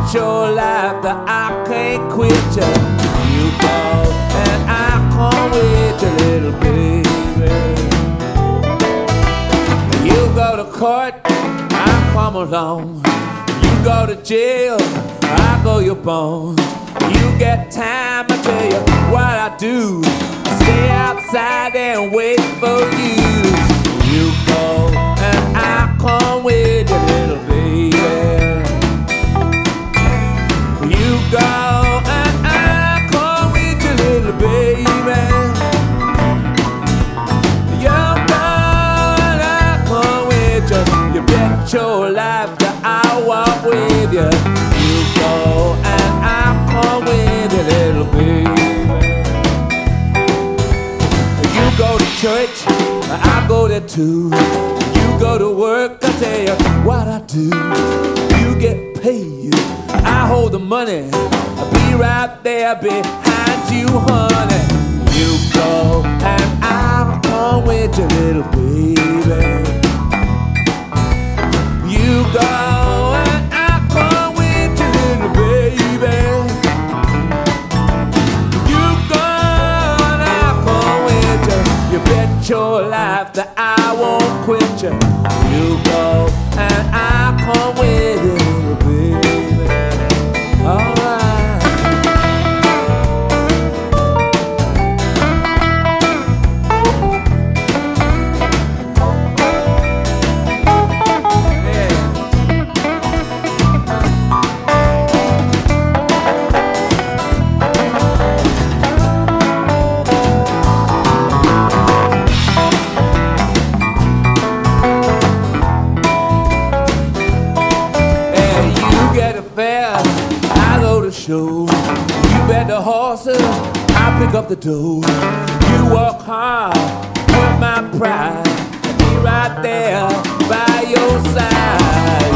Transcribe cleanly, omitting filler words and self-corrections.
bet your life that I can't quit you. You go and I come with you, little baby. You go to court, I come along. You go to jail, I go your bone. You get time, I tell you what I do. Stay outside and wait for you. You go and I come with you, little baby. You go and I come with you, little baby. You go and I come with you. You bet your life that I walk with you. You go and I come with you, little baby. You go to church, I go there too. You go to work, I tell you what I do. You get paid, I hold the money. I'll be right there behind you, honey. You go and I'll come with you, little baby. You go and I'll come with you, little baby. You go and I'll come with you. You bet your life that I won't quit you. You go and I'll come with you, little baby. Alright. Show. You bet the horses, I'll pick up the dough. You work hard, with my pride, I'll be right there by your side.